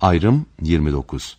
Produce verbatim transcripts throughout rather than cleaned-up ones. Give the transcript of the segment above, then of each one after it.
Ayrım yirmi dokuz.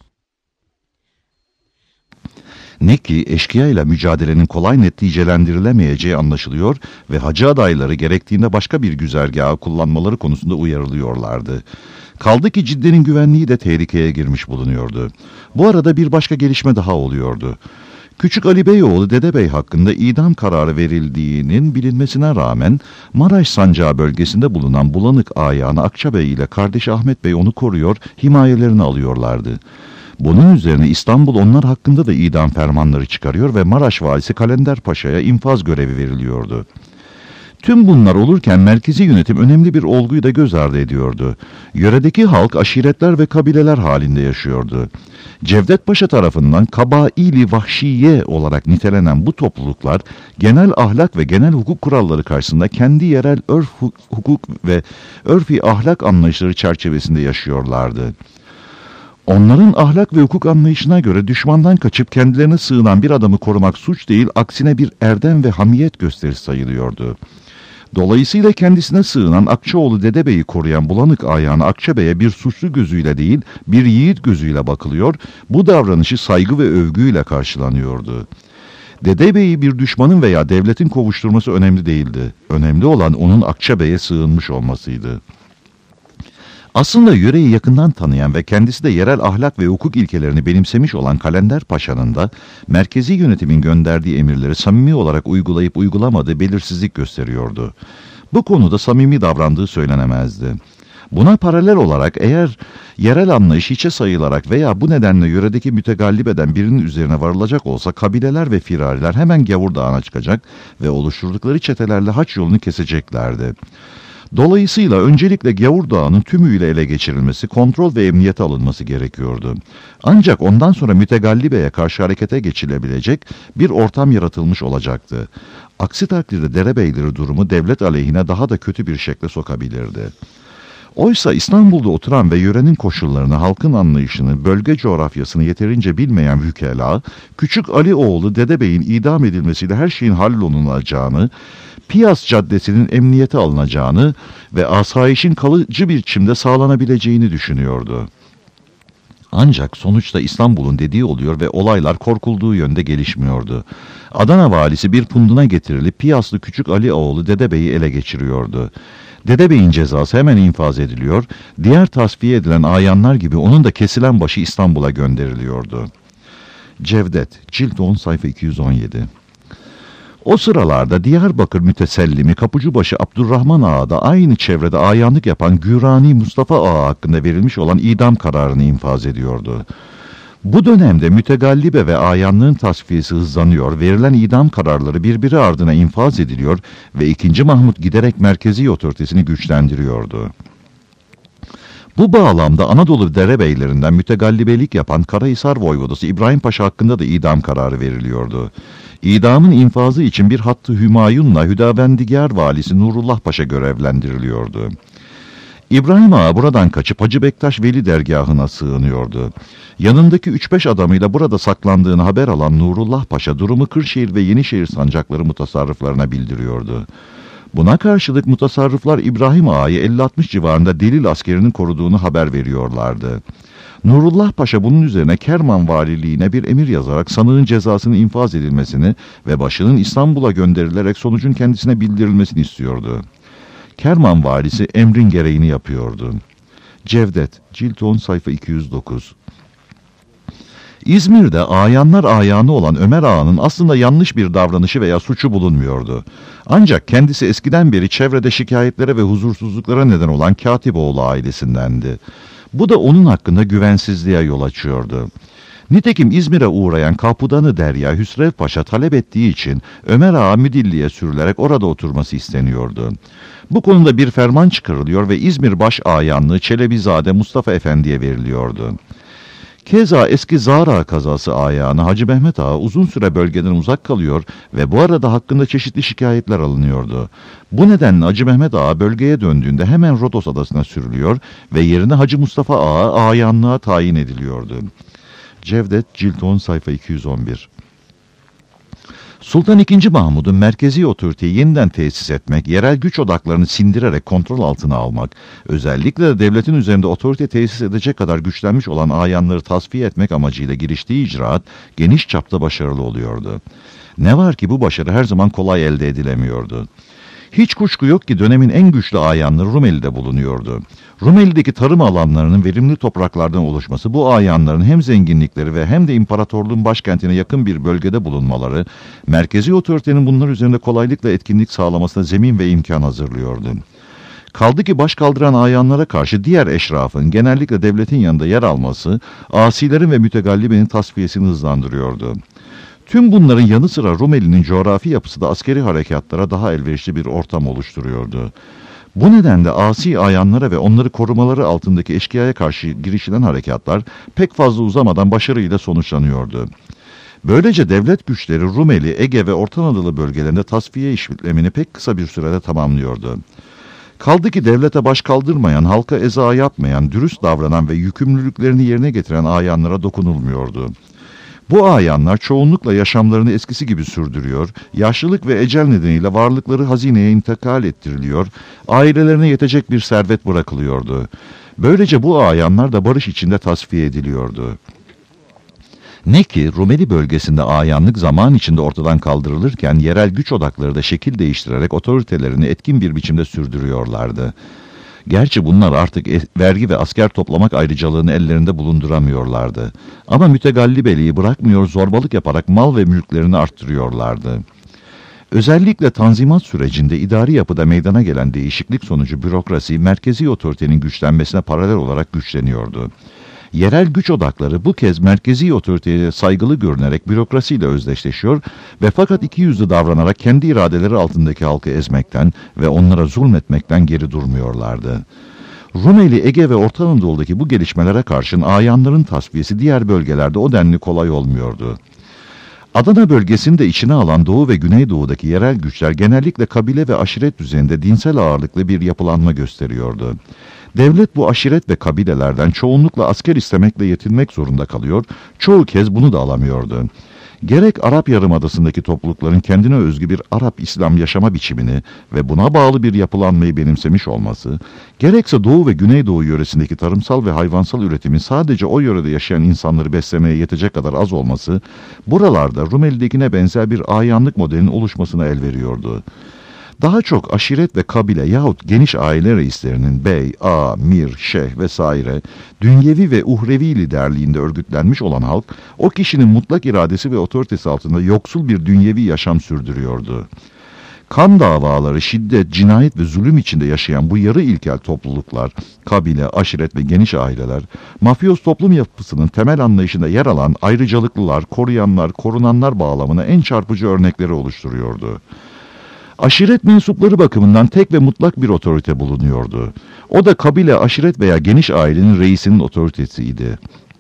Ne ki eşkıya ile mücadelenin kolay neticelendirilemeyeceği anlaşılıyor ve hacı adayları gerektiğinde başka bir güzergahı kullanmaları konusunda uyarılıyorlardı. Kaldı ki Cidde'nin güvenliği de tehlikeye girmiş bulunuyordu. Bu arada bir başka gelişme daha oluyordu. Küçük Ali Beyoğlu Dede Bey hakkında idam kararı verildiğinin bilinmesine rağmen Maraş Sancağı bölgesinde bulunan Bulanık Ağayağı'nı Akçabey ile kardeşi Ahmet Bey onu koruyor, himayelerini alıyorlardı. Bunun üzerine İstanbul onlar hakkında da idam fermanları çıkarıyor ve Maraş valisi Kalender Paşa'ya infaz görevi veriliyordu. Tüm bunlar olurken merkezi yönetim önemli bir olguyu da göz ardı ediyordu. Yöredeki halk aşiretler ve kabileler halinde yaşıyordu. Cevdet Paşa tarafından kabaili vahşiye olarak nitelenen bu topluluklar genel ahlak ve genel hukuk kuralları karşısında kendi yerel örf hukuk ve örfi ahlak anlayışları çerçevesinde yaşıyorlardı. Onların ahlak ve hukuk anlayışına göre düşmandan kaçıp kendilerine sığınan bir adamı korumak suç değil, aksine bir erdem ve hamiyet gösterisi sayılıyordu. Dolayısıyla kendisine sığınan Akçaoğlu Dede Bey'i koruyan Bulanık Ağayağı'na Akçabey'e bir suçlu gözüyle değil, bir yiğit gözüyle bakılıyor, bu davranışı saygı ve övgüyle karşılanıyordu. Dede Bey'i bir düşmanın veya devletin kovuşturması önemli değildi. Önemli olan onun Akçabey'e sığınmış olmasıydı. Aslında yöreyi yakından tanıyan ve kendisi de yerel ahlak ve hukuk ilkelerini benimsemiş olan Kalender Paşa'nın da merkezi yönetimin gönderdiği emirleri samimi olarak uygulayıp uygulamadığı belirsizlik gösteriyordu. Bu konuda samimi davrandığı söylenemezdi. Buna paralel olarak eğer yerel anlayış hiçe sayılarak veya bu nedenle yöredeki mütegallip eden birinin üzerine varılacak olsa kabileler ve firariler hemen Gavur Dağı'na çıkacak ve oluşturdukları çetelerle haç yolunu keseceklerdi. Dolayısıyla öncelikle Gavur Dağı'nın tümüyle ele geçirilmesi, kontrol ve emniyete alınması gerekiyordu. Ancak ondan sonra mütegallibe'ye karşı harekete geçilebilecek bir ortam yaratılmış olacaktı. Aksi takdirde derebeyleri durumu devlet aleyhine daha da kötü bir şekle sokabilirdi. Oysa İstanbul'da oturan ve yörenin koşullarını, halkın anlayışını, bölge coğrafyasını yeterince bilmeyen vükela, Küçük Ali oğlu Dede Bey'in idam edilmesiyle her şeyin hallolunacağını, Piyas Caddesi'nin emniyete alınacağını ve asayişin kalıcı bir biçimde sağlanabileceğini düşünüyordu. Ancak sonuçta İstanbul'un dediği oluyor ve olaylar korkulduğu yönde gelişmiyordu. Adana valisi bir punduna getirilip Piyaslı Küçük Ali oğlu Dede Bey'i ele geçiriyordu. Dede Bey'in cezası hemen infaz ediliyor, diğer tasfiye edilen ayanlar gibi onun da kesilen başı İstanbul'a gönderiliyordu. Cevdet, cilt on sayfa iki yüz on yedi. O sıralarda Diyarbakır mütesellimi Kapıcıbaşı Abdurrahman Ağa da aynı çevrede ayanlık yapan Gürani Mustafa Ağa hakkında verilmiş olan idam kararını infaz ediyordu. Bu dönemde mütegallibe ve ayanlığın tasfiyesi hızlanıyor, verilen idam kararları birbiri ardına infaz ediliyor ve ikinci Mahmut giderek merkezi otoritesini güçlendiriyordu. Bu bağlamda Anadolu derebeylerinden mütegallibelik yapan Karahisar Voyvodası İbrahim Paşa hakkında da idam kararı veriliyordu. İdamın infazı için bir hattı Hümayun'la Hüdavendigar valisi Nurullah Paşa görevlendiriliyordu. İbrahim Ağa buradan kaçıp Hacı Bektaş Veli dergahına sığınıyordu. Yanındaki üç beş adamıyla burada saklandığını haber alan Nurullah Paşa durumu Kırşehir ve Yenişehir sancakları mutasarrıflarına bildiriyordu. Buna karşılık mutasarrıflar İbrahim Ağa'yı elli altmış civarında Delil askerinin koruduğunu haber veriyorlardı. Nurullah Paşa bunun üzerine Kerman valiliğine bir emir yazarak sanığın cezasının infaz edilmesini ve başının İstanbul'a gönderilerek sonucun kendisine bildirilmesini istiyordu. Kerman valisi emrin gereğini yapıyordu. Cevdet, cilt on sayfa iki yüz dokuz. İzmir'de ayanlar ayanı olan Ömer Ağa'nın aslında yanlış bir davranışı veya suçu bulunmuyordu. Ancak kendisi eskiden beri çevrede şikayetlere ve huzursuzluklara neden olan Katipoğlu ailesindendi. Bu da onun hakkında güvensizliğe yol açıyordu. Nitekim İzmir'e uğrayan Kapudanı Derya Hüsrev Paşa talep ettiği için Ömer Ağa Müdilli'ye sürülerek orada oturması isteniyordu. Bu konuda bir ferman çıkarılıyor ve İzmir baş ayanlığı Çelebizade Mustafa Efendi'ye veriliyordu. Keza eski Zara kazası ayağını Hacı Mehmet Ağa uzun süre bölgeden uzak kalıyor ve bu arada hakkında çeşitli şikayetler alınıyordu. Bu nedenle Hacı Mehmet Ağa bölgeye döndüğünde hemen Rodos adasına sürülüyor ve yerine Hacı Mustafa Ağa ayanlığa tayin ediliyordu. Cevdet, cilt on sayfa iki yüz on bir. Sultan ikinci. Mahmud'un merkezi otoriteyi yeniden tesis etmek, yerel güç odaklarını sindirerek kontrol altına almak, özellikle de devletin üzerinde otorite tesis edecek kadar güçlenmiş olan ayanları tasfiye etmek amacıyla giriştiği icraat geniş çapta başarılı oluyordu. Ne var ki bu başarı her zaman kolay elde edilemiyordu. Hiç kuşku yok ki dönemin en güçlü ayanları Rumeli'de bulunuyordu. Rumeli'deki tarım alanlarının verimli topraklardan oluşması, bu ayanların hem zenginlikleri ve hem de imparatorluğun başkentine yakın bir bölgede bulunmaları, merkezi otoritenin bunlar üzerinde kolaylıkla etkinlik sağlamasına zemin ve imkan hazırlıyordu. Kaldı ki baş kaldıran ayanlara karşı diğer eşrafın, genellikle devletin yanında yer alması, asilerin ve mütegallibenin tasfiyesini hızlandırıyordu. Tüm bunların yanı sıra Rumeli'nin coğrafi yapısı da askeri harekatlara daha elverişli bir ortam oluşturuyordu. Bu nedenle asi ayanlara ve onları korumaları altındaki eşkıyaya karşı girişilen harekatlar pek fazla uzamadan başarıyla sonuçlanıyordu. Böylece devlet güçleri Rumeli, Ege ve Orta Anadolu bölgelerinde tasfiye işlemini pek kısa bir sürede tamamlıyordu. Kaldı ki devlete baş kaldırmayan, halka eza yapmayan, dürüst davranan ve yükümlülüklerini yerine getiren ayanlara dokunulmuyordu. Bu ayanlar çoğunlukla yaşamlarını eskisi gibi sürdürüyor, yaşlılık ve ecel nedeniyle varlıkları hazineye intikal ettiriliyor, ailelerine yetecek bir servet bırakılıyordu. Böylece bu ayanlar da barış içinde tasfiye ediliyordu. Ne ki Rumeli bölgesinde ayanlık zaman içinde ortadan kaldırılırken yerel güç odakları da şekil değiştirerek otoritelerini etkin bir biçimde sürdürüyorlardı. Gerçi bunlar artık vergi ve asker toplamak ayrıcalığını ellerinde bulunduramıyorlardı. Ama mütegallibeliği bırakmıyor, zorbalık yaparak mal ve mülklerini arttırıyorlardı. Özellikle Tanzimat sürecinde idari yapıda meydana gelen değişiklik sonucu bürokrasi, merkezi otoritenin güçlenmesine paralel olarak güçleniyordu. Yerel güç odakları bu kez merkezi otoriteye saygılı görünerek bürokrasiyle özdeşleşiyor ve fakat ikiyüzlü davranarak kendi iradeleri altındaki halkı ezmekten ve onlara zulmetmekten geri durmuyorlardı. Rumeli, Ege ve Orta Anadolu'daki bu gelişmelere karşın ayanların tasfiyesi diğer bölgelerde o denli kolay olmuyordu. Adana bölgesini de içine alan Doğu ve Güneydoğu'daki yerel güçler genellikle kabile ve aşiret düzeyinde dinsel ağırlıklı bir yapılanma gösteriyordu. Devlet bu aşiret ve kabilelerden çoğunlukla asker istemekle yetinmek zorunda kalıyor, çoğu kez bunu da alamıyordu. Gerek Arap Yarımadası'ndaki toplulukların kendine özgü bir Arap-İslam yaşama biçimini ve buna bağlı bir yapılanmayı benimsemiş olması, gerekse Doğu ve Güneydoğu yöresindeki tarımsal ve hayvansal üretimin sadece o yörede yaşayan insanları beslemeye yetecek kadar az olması, buralarda Rumeli'dekine benzer bir ayanlık modelinin oluşmasına el veriyordu. Daha çok aşiret ve kabile yahut geniş aile reislerinin bey, ağa, mir, şeyh vesaire dünyevi ve uhrevi liderliğinde örgütlenmiş olan halk, o kişinin mutlak iradesi ve otoritesi altında yoksul bir dünyevi yaşam sürdürüyordu. Kan davaları, şiddet, cinayet ve zulüm içinde yaşayan bu yarı ilkel topluluklar, kabile, aşiret ve geniş aileler, mafyoz toplum yapısının temel anlayışında yer alan ayrıcalıklılar, koruyanlar, korunanlar bağlamına en çarpıcı örnekleri oluşturuyordu. Aşiret mensupları bakımından tek ve mutlak bir otorite bulunuyordu. O da kabile, aşiret veya geniş ailenin reisinin otoritesiydi.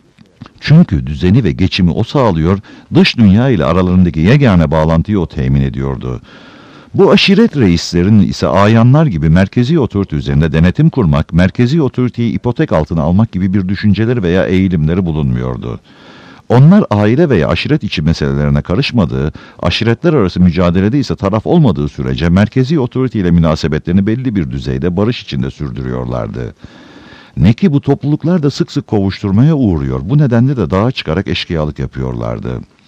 Çünkü düzeni ve geçimi o sağlıyor, dış dünya ile aralarındaki yegane bağlantıyı o temin ediyordu. Bu aşiret reislerinin ise ayanlar gibi merkezi otorite üzerinde denetim kurmak, merkezi otoriteyi ipotek altına almak gibi bir düşünceleri veya eğilimleri bulunmuyordu. Onlar aile veya aşiret içi meselelerine karışmadığı, aşiretler arası mücadelede ise taraf olmadığı sürece merkezi otoriteyle münasebetlerini belli bir düzeyde barış içinde sürdürüyorlardı. Ne ki bu topluluklar da sık sık kovuşturmaya uğruyor, bu nedenle de dağa çıkarak eşkıyalık yapıyorlardı.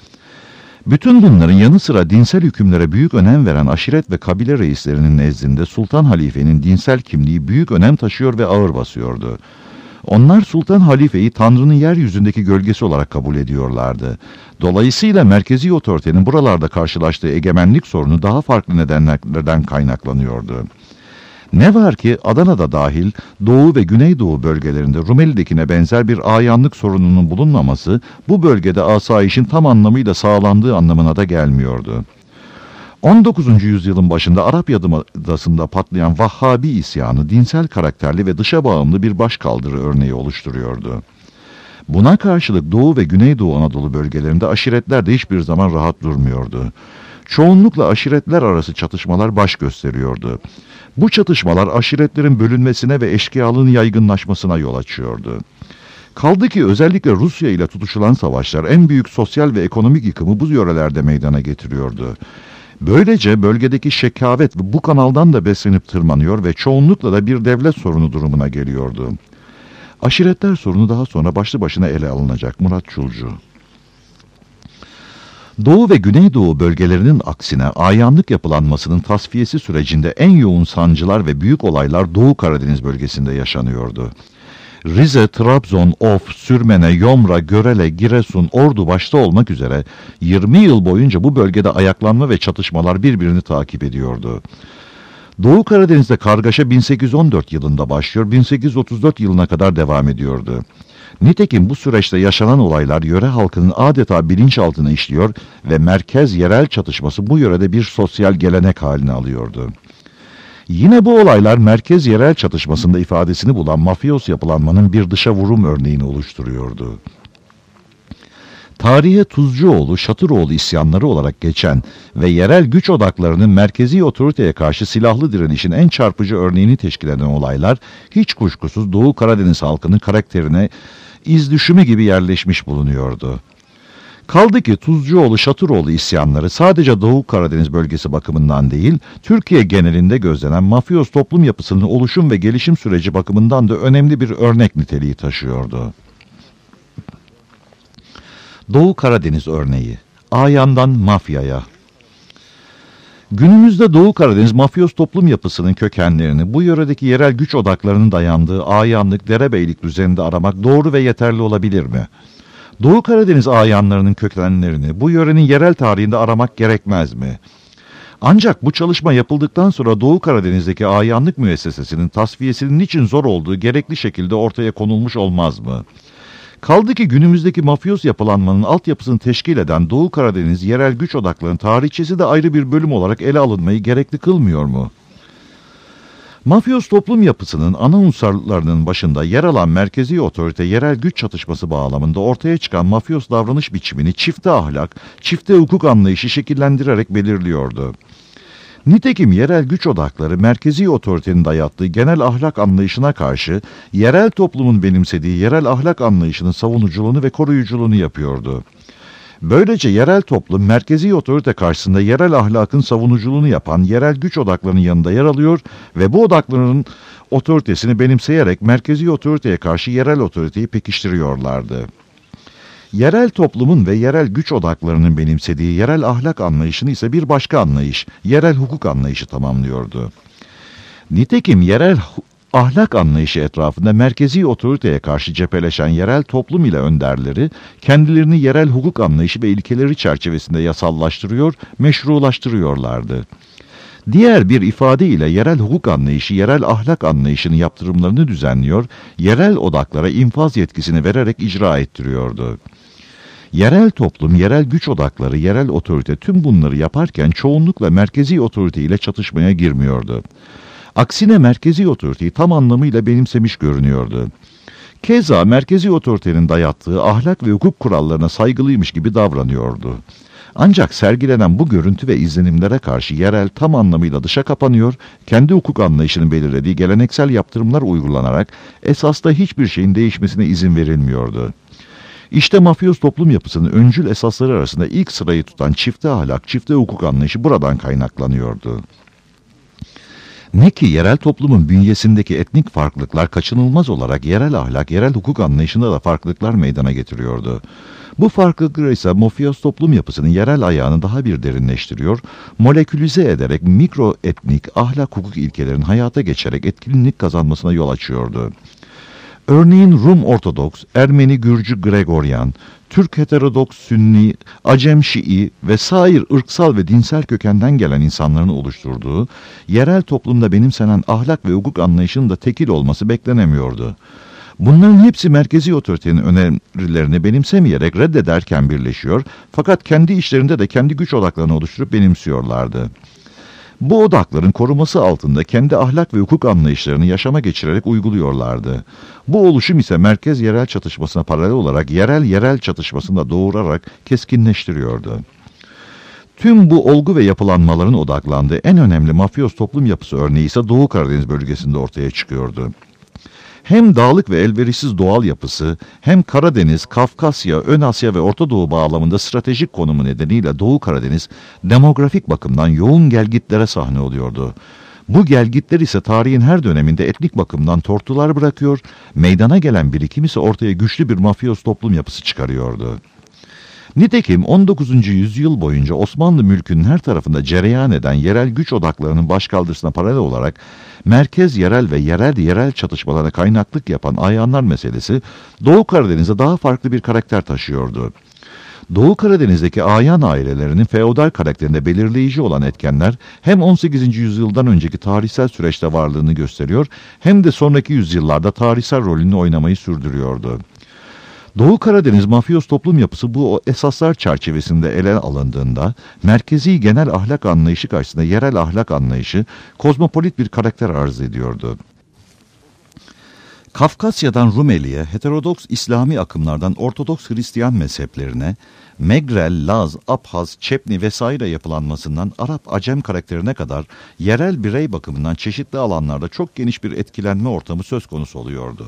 Bütün bunların yanı sıra dinsel hükümlere büyük önem veren aşiret ve kabile reislerinin nezdinde Sultan Halife'nin dinsel kimliği büyük önem taşıyor ve ağır basıyordu. Onlar Sultan Halife'yi Tanrı'nın yeryüzündeki gölgesi olarak kabul ediyorlardı. Dolayısıyla merkezi otoritenin buralarda karşılaştığı egemenlik sorunu daha farklı nedenlerden kaynaklanıyordu. Ne var ki Adana'da dahil Doğu ve Güneydoğu bölgelerinde Rumeli'dekine benzer bir ayanlık sorununun bulunmaması bu bölgede asayişin tam anlamıyla sağlandığı anlamına da gelmiyordu. on dokuzuncu yüzyılın başında Arap Yarımadası'nda patlayan Vahhabi isyanı dinsel karakterli ve dışa bağımlı bir başkaldırı örneği oluşturuyordu. Buna karşılık Doğu ve Güneydoğu Anadolu bölgelerinde aşiretler de hiçbir zaman rahat durmuyordu. Çoğunlukla aşiretler arası çatışmalar baş gösteriyordu. Bu çatışmalar aşiretlerin bölünmesine ve eşkıyalığın yaygınlaşmasına yol açıyordu. Kaldı ki özellikle Rusya ile tutuşulan savaşlar en büyük sosyal ve ekonomik yıkımı bu yörelerde meydana getiriyordu. Böylece bölgedeki şekavet bu kanaldan da beslenip tırmanıyor ve çoğunlukla da bir devlet sorunu durumuna geliyordu. Aşiretler sorunu daha sonra başlı başına ele alınacak. Murat Çulcu. Doğu ve Güneydoğu bölgelerinin aksine ayanlık yapılanmasının tasfiyesi sürecinde en yoğun sancılar ve büyük olaylar Doğu Karadeniz bölgesinde yaşanıyordu. Rize, Trabzon, Of, Sürmene, Yomra, Görele, Giresun, Ordu başta olmak üzere yirmi yıl boyunca bu bölgede ayaklanma ve çatışmalar birbirini takip ediyordu. Doğu Karadeniz'de kargaşa bin sekiz yüz on dört yılında başlıyor, bin sekiz yüz otuz dört yılına kadar devam ediyordu. Nitekim bu süreçte yaşanan olaylar yöre halkının adeta bilinçaltına işliyor ve merkez yerel çatışması bu yörede bir sosyal gelenek haline alıyordu. Yine bu olaylar merkez yerel çatışmasında ifadesini bulan mafyos yapılanmanın bir dışa vurum örneğini oluşturuyordu. Tarihe Tuzcuoğlu, Şatıroğlu isyanları olarak geçen ve yerel güç odaklarının merkezi otoriteye karşı silahlı direnişin en çarpıcı örneğini teşkil eden olaylar hiç kuşkusuz Doğu Karadeniz halkının karakterine iz düşümü gibi yerleşmiş bulunuyordu. Kaldı ki Tuzcuoğlu, Şatıroğlu isyanları sadece Doğu Karadeniz bölgesi bakımından değil, Türkiye genelinde gözlenen mafyos toplum yapısının oluşum ve gelişim süreci bakımından da önemli bir örnek niteliği taşıyordu. Doğu Karadeniz örneği, Ayan'dan mafyaya. Günümüzde Doğu Karadeniz mafyos toplum yapısının kökenlerini bu yöredeki yerel güç odaklarının dayandığı ayanlık, derebeylik düzeninde aramak doğru ve yeterli olabilir mi? Doğu Karadeniz ayanlarının kökenlerini bu yörenin yerel tarihinde aramak gerekmez mi? Ancak bu çalışma yapıldıktan sonra Doğu Karadeniz'deki ayanlık müessesesinin tasfiyesinin niçin zor olduğu gerekli şekilde ortaya konulmuş olmaz mı? Kaldı ki günümüzdeki mafyos yapılanmanın altyapısını teşkil eden Doğu Karadeniz yerel güç odaklarının tarihçesi de ayrı bir bölüm olarak ele alınmayı gerekli kılmıyor mu? Mafyos toplum yapısının ana unsurlarının başında yer alan merkezi otorite yerel güç çatışması bağlamında ortaya çıkan mafyos davranış biçimini çifte ahlak, çifte hukuk anlayışı şekillendirerek belirliyordu. Nitekim yerel güç odakları merkezi otoritenin dayattığı genel ahlak anlayışına karşı yerel toplumun benimsediği yerel ahlak anlayışının savunuculuğunu ve koruyuculuğunu yapıyordu. Böylece yerel toplum merkezi otorite karşısında yerel ahlakın savunuculuğunu yapan yerel güç odaklarının yanında yer alıyor ve bu odakların otoritesini benimseyerek merkezi otoriteye karşı yerel otoriteyi pekiştiriyorlardı. Yerel toplumun ve yerel güç odaklarının benimsediği yerel ahlak anlayışını ise bir başka anlayış, yerel hukuk anlayışı tamamlıyordu. Nitekim yerel ahlak anlayışı etrafında merkezi otoriteye karşı cepheleşen yerel toplum ile önderleri, kendilerini yerel hukuk anlayışı ve ilkeleri çerçevesinde yasallaştırıyor, meşrulaştırıyorlardı. Diğer bir ifade ile yerel hukuk anlayışı, yerel ahlak anlayışının yaptırımlarını düzenliyor, yerel odaklara infaz yetkisini vererek icra ettiriyordu. Yerel toplum, yerel güç odakları, yerel otorite tüm bunları yaparken çoğunlukla merkezi otorite ile çatışmaya girmiyordu. Aksine merkezi otoriteyi tam anlamıyla benimsemiş görünüyordu. Keza merkezi otoritenin dayattığı ahlak ve hukuk kurallarına saygılıymış gibi davranıyordu. Ancak sergilenen bu görüntü ve izlenimlere karşı yerel tam anlamıyla dışa kapanıyor, kendi hukuk anlayışının belirlediği geleneksel yaptırımlar uygulanarak esasda hiçbir şeyin değişmesine izin verilmiyordu. İşte mafyos toplum yapısının öncül esasları arasında ilk sırayı tutan çifte ahlak, çifte hukuk anlayışı buradan kaynaklanıyordu. Ne ki yerel toplumun bünyesindeki etnik farklılıklar kaçınılmaz olarak yerel ahlak, yerel hukuk anlayışında da farklılıklar meydana getiriyordu. Bu farklılıklar ise mafyos toplum yapısının yerel ayağını daha bir derinleştiriyor, molekülize ederek mikro etnik ahlak hukuk ilkelerin hayata geçerek etkinlik kazanmasına yol açıyordu. Örneğin Rum Ortodoks, Ermeni Gürcü Gregoryan, Türk Heterodoks Sünni, Acem Şii ve sair ırksal ve dinsel kökenden gelen insanların oluşturduğu, yerel toplumda benimsenen ahlak ve hukuk anlayışının da tekil olması beklenemiyordu. Bunların hepsi merkezi otoritenin önerilerini benimsemeyerek reddederken birleşiyor, fakat kendi işlerinde de kendi güç odaklarını oluşturup benimsiyorlardı. Bu odakların koruması altında kendi ahlak ve hukuk anlayışlarını yaşama geçirerek uyguluyorlardı. Bu oluşum ise merkez yerel çatışmasına paralel olarak yerel yerel çatışmasını da doğurarak keskinleştiriyordu. Tüm bu olgu ve yapılanmaların odaklandığı en önemli mafyos toplum yapısı örneği ise Doğu Karadeniz bölgesinde ortaya çıkıyordu. Hem dağlık ve elverişsiz doğal yapısı, hem Karadeniz, Kafkasya, Ön Asya ve Orta Doğu bağlamında stratejik konumu nedeniyle Doğu Karadeniz demografik bakımdan yoğun gelgitlere sahne oluyordu. Bu gelgitler ise tarihin her döneminde etnik bakımdan tortular bırakıyor, meydana gelen birikim ise ortaya güçlü bir mafyöz toplum yapısı çıkarıyordu. Nitekim on dokuzuncu yüzyıl boyunca Osmanlı mülkünün her tarafında cereyan eden yerel güç odaklarının başkaldırısına paralel olarak merkez yerel ve yerel yerel çatışmalara kaynaklık yapan ayanlar meselesi Doğu Karadeniz'e daha farklı bir karakter taşıyordu. Doğu Karadeniz'deki ayan ailelerinin feodal karakterinde belirleyici olan etkenler hem on sekizinci yüzyıldan önceki tarihsel süreçte varlığını gösteriyor hem de sonraki yüzyıllarda tarihsel rolünü oynamayı sürdürüyordu. Doğu Karadeniz mafyöz toplum yapısı bu esaslar çerçevesinde ele alındığında merkezi genel ahlak anlayışı karşısında yerel ahlak anlayışı kozmopolit bir karakter arz ediyordu. Kafkasya'dan Rumeli'ye, heterodoks İslami akımlardan Ortodoks Hristiyan mezheplerine, Megrel, Laz, Abhaz, Çepni vesaire yapılanmasından Arap-Acem karakterine kadar yerel birey bakımından çeşitli alanlarda çok geniş bir etkilenme ortamı söz konusu oluyordu.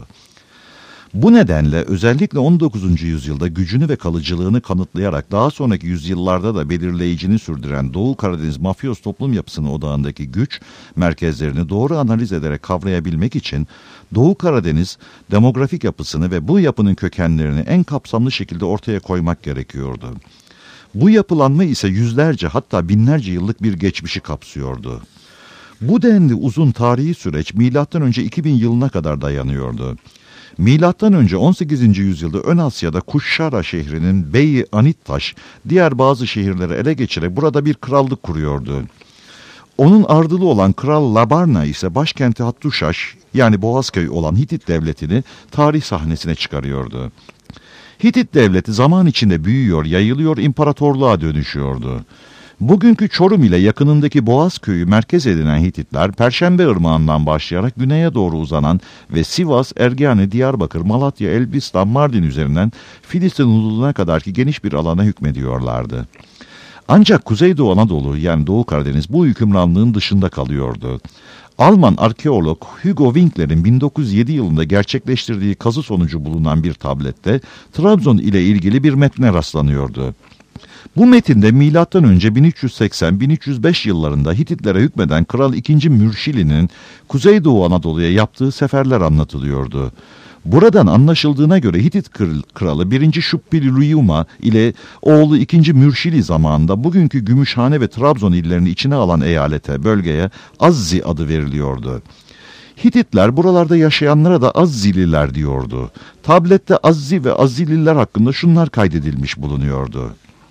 Bu nedenle özellikle on dokuzuncu yüzyılda gücünü ve kalıcılığını kanıtlayarak daha sonraki yüzyıllarda da belirleyicini sürdüren Doğu Karadeniz mafyöz toplum yapısının odağındaki güç merkezlerini doğru analiz ederek kavrayabilmek için Doğu Karadeniz demografik yapısını ve bu yapının kökenlerini en kapsamlı şekilde ortaya koymak gerekiyordu. Bu yapılanma ise yüzlerce hatta binlerce yıllık bir geçmişi kapsıyordu. Bu denli uzun tarihi süreç milattan önce iki bin yılına kadar dayanıyordu. Milattan önce on sekizinci yüzyılda Ön Asya'da Kuşşara şehrinin beyi Anittaş diğer bazı şehirleri ele geçirerek burada bir krallık kuruyordu. Onun ardılı olan Kral Labarna ise başkenti Hattuşaş yani Boğazköy olan Hitit devletini tarih sahnesine çıkarıyordu. Hitit devleti zaman içinde büyüyor, yayılıyor, imparatorluğa dönüşüyordu. Bugünkü Çorum ile yakınındaki Boğazköy'ü merkez edinen Hititler, Perşembe Irmağı'ndan başlayarak güneye doğru uzanan ve Sivas, Ergani, Diyarbakır, Malatya, Elbistan, Mardin üzerinden Filistin hududuna kadarki geniş bir alana hükmediyorlardı. Ancak Kuzeydoğu Anadolu yani Doğu Karadeniz bu hükümranlığın dışında kalıyordu. Alman arkeolog Hugo Winkler'in bin dokuz yüz yedi yılında gerçekleştirdiği kazı sonucu bulunan bir tablette Trabzon ile ilgili bir metne rastlanıyordu. Bu metinde milattan önce bin üç yüz seksen bin üç yüz beş yıllarında Hititlere hükmeden Kral ikinci. Mürşili'nin Kuzeydoğu Anadolu'ya yaptığı seferler anlatılıyordu. Buradan anlaşıldığına göre Hitit kralı birinci. Şuppili-Luyuma ile oğlu ikinci. Mürşili zamanında bugünkü Gümüşhane ve Trabzon illerini içine alan eyalete, bölgeye Azzi adı veriliyordu. Hititler buralarda yaşayanlara da Azzililer diyordu. Tablette Azzi ve Azzililer hakkında şunlar kaydedilmiş bulunuyordu.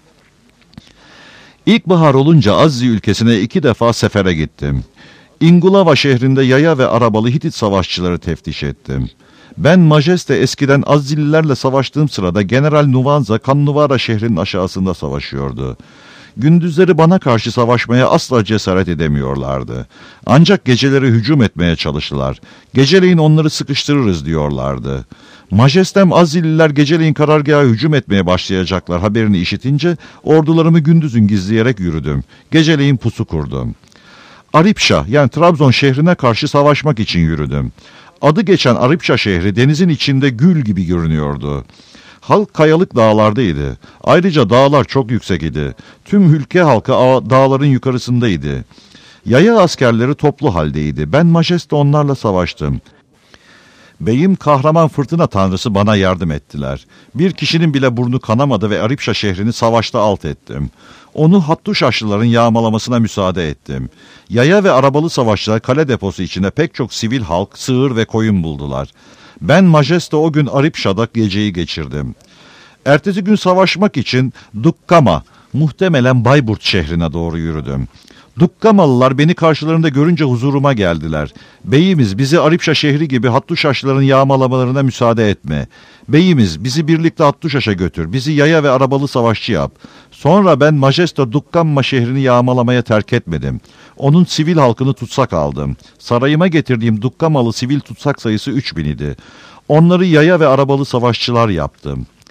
İlkbahar olunca Azzi ülkesine iki defa sefere gittim. İngulava şehrinde yaya ve arabalı Hitit savaşçıları teftiş ettim. Ben Majeste eskiden Azzililerle savaştığım sırada General Nuvanza Kannuvara şehrinin aşağısında savaşıyordu. Gündüzleri bana karşı savaşmaya asla cesaret edemiyorlardı. Ancak geceleri hücum etmeye çalıştılar. Geceleyin onları sıkıştırırız diyorlardı. Majestem Azzililer geceleyin karargaha hücum etmeye başlayacaklar haberini işitince ordularımı gündüzün gizleyerek yürüdüm. Geceleyin pusu kurdum. Aripşa yani Trabzon şehrine karşı savaşmak için yürüdüm. Adı geçen Aripşa şehri denizin içinde gül gibi görünüyordu. Halk kayalık dağlardaydı. Ayrıca dağlar çok yüksek idi. Tüm ülke halkı dağların yukarısındaydı. Yaya askerleri toplu haldeydi. Ben Majeste onlarla savaştım. Beyim kahraman fırtına tanrısı bana yardım ettiler. Bir kişinin bile burnu kanamadı ve Aripşa şehrini savaşta alt ettim. Onu Hattuşaşlıların yağmalamasına müsaade ettim. Yaya ve arabalı savaşçılar kale deposu içinde pek çok sivil halk, sığır ve koyun buldular. Ben Majeste o gün Aripşa'da geceyi geçirdim. Ertesi gün savaşmak için Dukkama, muhtemelen Bayburt şehrine doğru yürüdüm. Dukkamalılar beni karşılarında görünce huzuruma geldiler. Beyimiz bizi Aripşa şehri gibi Hattuşaşlıların yağmalamalarına müsaade etme. Beyimiz bizi birlikte Hattuşaş'a götür. Bizi yaya ve arabalı savaşçı yap. Sonra ben Majeste Dukkamma şehrini yağmalamaya terk etmedim. Onun sivil halkını tutsak aldım. Sarayıma getirdiğim Dukkamalı sivil tutsak sayısı üç bin idi. Onları yaya ve arabalı savaşçılar yaptım.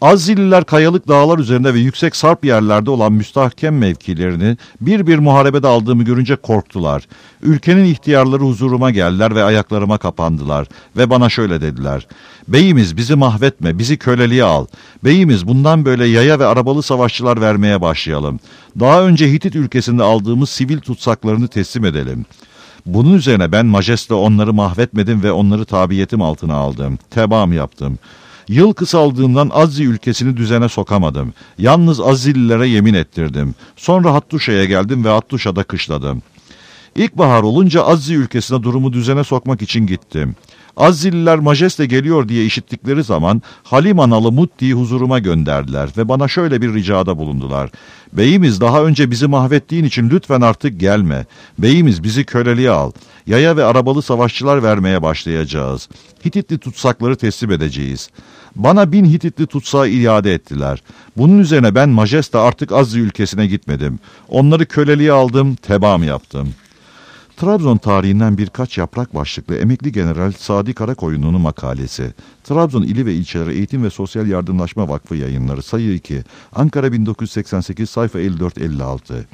Azzililer kayalık dağlar üzerinde ve yüksek sarp yerlerde olan müstahkem mevkilerini bir bir muharebede aldığımı görünce korktular. Ülkenin ihtiyarları huzuruma geldiler ve ayaklarıma kapandılar ve bana şöyle dediler: "Beyimiz, bizi mahvetme, bizi köleliğe al. Beyimiz, bundan böyle yaya ve arabalı savaşçılar vermeye başlayalım. Daha önce Hitit ülkesinde aldığımız sivil tutsaklarını teslim edelim." Bunun üzerine ben majeste onları mahvetmedim ve onları tabiyetim altına aldım. Tebaam yaptım. Yıl kısaldığından Azzi ülkesini düzene sokamadım. Yalnız Azzililere yemin ettirdim. Sonra Hattuşa'ya geldim ve Hattuşa'da kışladım. İlkbahar olunca Azzi ülkesine durumu düzene sokmak için gittim. Azzililer majeste geliyor diye işittikleri zaman Halim analı Mutti'yi huzuruma gönderdiler ve bana şöyle bir ricada bulundular: "Beyimiz, daha önce bizi mahvettiğin için lütfen artık gelme. Beyimiz, bizi köleliğe al. Yaya ve arabalı savaşçılar vermeye başlayacağız. Hititli tutsakları teslim edeceğiz." Bana bin Hititli tutsağı iade ettiler. Bunun üzerine ben majeste artık Azzi ülkesine gitmedim. Onları köleliğe aldım, tebaam yaptım. Trabzon tarihinden birkaç yaprak başlıklı emekli General Sadi Karakoyunlu'nun makalesi. Trabzon İli ve İlçeleri Eğitim ve Sosyal Yardımlaşma Vakfı Yayınları, sayı iki, Ankara bin dokuz yüz seksen sekiz, sayfa elli dört elli altı.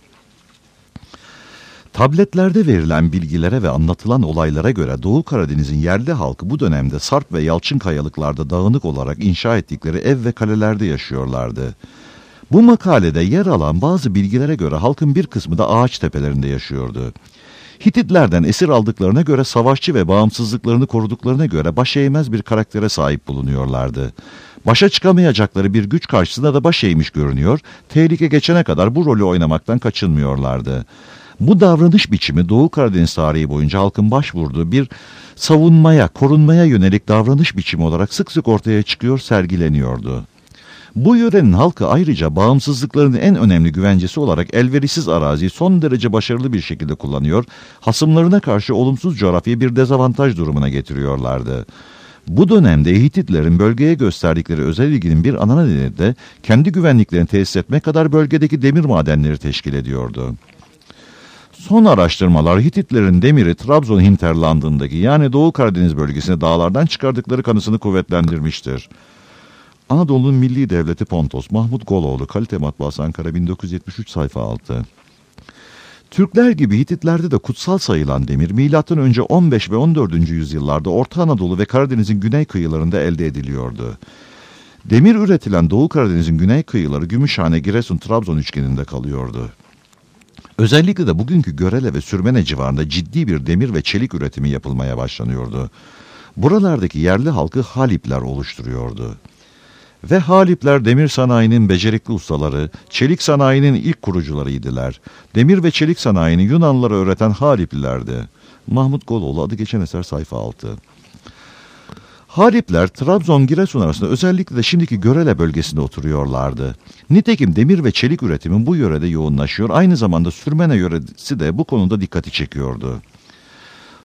Tabletlerde verilen bilgilere ve anlatılan olaylara göre Doğu Karadeniz'in yerli halkı bu dönemde Sarp ve Yalçın kayalıklarda dağınık olarak inşa ettikleri ev ve kalelerde yaşıyorlardı. Bu makalede yer alan bazı bilgilere göre halkın bir kısmı da ağaç tepelerinde yaşıyordu. Hititlerden esir aldıklarına göre savaşçı ve bağımsızlıklarını koruduklarına göre baş eğmez bir karaktere sahip bulunuyorlardı. Başa çıkamayacakları bir güç karşısında da baş eğmiş görünüyor, tehlike geçene kadar bu rolü oynamaktan kaçınmıyorlardı. Bu davranış biçimi Doğu Karadeniz tarihi boyunca halkın başvurduğu bir savunmaya, korunmaya yönelik davranış biçimi olarak sık sık ortaya çıkıyor, sergileniyordu. Bu yörenin halkı ayrıca bağımsızlıklarının en önemli güvencesi olarak elverişsiz araziyi son derece başarılı bir şekilde kullanıyor, hasımlarına karşı olumsuz coğrafyayı bir dezavantaj durumuna getiriyorlardı. Bu dönemde Hititlerin bölgeye gösterdikleri özel ilginin bir ana nedeni de kendi güvenliklerini tesis etmek kadar bölgedeki demir madenleri teşkil ediyordu. Son araştırmalar Hititlerin demiri Trabzon hinterlandındaki yani Doğu Karadeniz bölgesine dağlardan çıkardıkları kanısını kuvvetlendirmiştir. Anadolu'nun milli devleti Pontos, Mahmut Goloğlu, Kalite Matbaası, Ankara bin dokuz yüz yetmiş üç, sayfa altı. Türkler gibi Hititlerde de kutsal sayılan demir, milattan önce on beş ve on dördüncü yüzyıllarda Orta Anadolu ve Karadeniz'in güney kıyılarında elde ediliyordu. Demir üretilen Doğu Karadeniz'in güney kıyıları Gümüşhane, Giresun, Trabzon üçgeninde kalıyordu. Özellikle de bugünkü Görele ve Sürmene civarında ciddi bir demir ve çelik üretimi yapılmaya başlanıyordu. Buralardaki yerli halkı Halipler oluşturuyordu. Ve Halipler demir sanayinin becerikli ustaları, çelik sanayinin ilk kurucularıydılar. Demir ve çelik sanayini Yunanlılara öğreten Haliplilerdi. Mahmut Goloğlu, adı geçen eser, sayfa altı. Halipler Trabzon, Giresun arasında özellikle de şimdiki Görele bölgesinde oturuyorlardı. Nitekim demir ve çelik üretimin bu yörede yoğunlaşıyor, aynı zamanda Sürmene yöresi de bu konuda dikkati çekiyordu.